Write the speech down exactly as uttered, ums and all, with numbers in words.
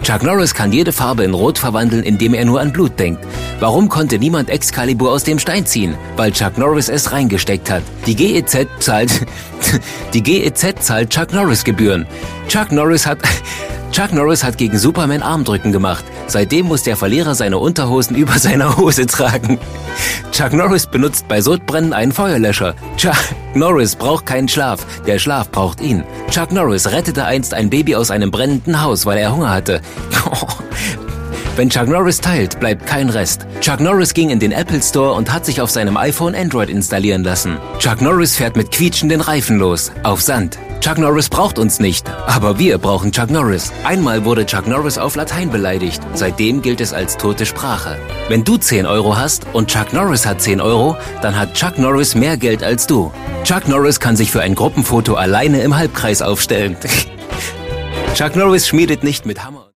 Chuck Norris kann jede Farbe in Rot verwandeln, indem er nur an Blut denkt. Warum konnte niemand Excalibur aus dem Stein ziehen? Weil Chuck Norris es reingesteckt hat. Die G E Z zahlt... Die G E Z zahlt Chuck Norris Gebühren. Chuck Norris hat... Chuck Norris hat gegen Superman Armdrücken gemacht. Seitdem muss der Verlierer seine Unterhosen über seiner Hose tragen. Chuck Norris benutzt bei Sodbrennen einen Feuerlöscher. Chuck Norris braucht keinen Schlaf, der Schlaf braucht ihn. Chuck Norris rettete einst ein Baby aus einem brennenden Haus, weil er Hunger hatte. Wenn Chuck Norris teilt, bleibt kein Rest. Chuck Norris ging in den Apple Store und hat sich auf seinem iPhone Android installieren lassen. Chuck Norris fährt mit quietschenden Reifen los, auf Sand. Chuck Norris braucht uns nicht, aber wir brauchen Chuck Norris. Einmal wurde Chuck Norris auf Latein beleidigt. Seitdem gilt es als tote Sprache. Wenn du zehn Euro hast und Chuck Norris hat zehn Euro, dann hat Chuck Norris mehr Geld als du. Chuck Norris kann sich für ein Gruppenfoto alleine im Halbkreis aufstellen. Chuck Norris schmiedet nicht mit Hammer.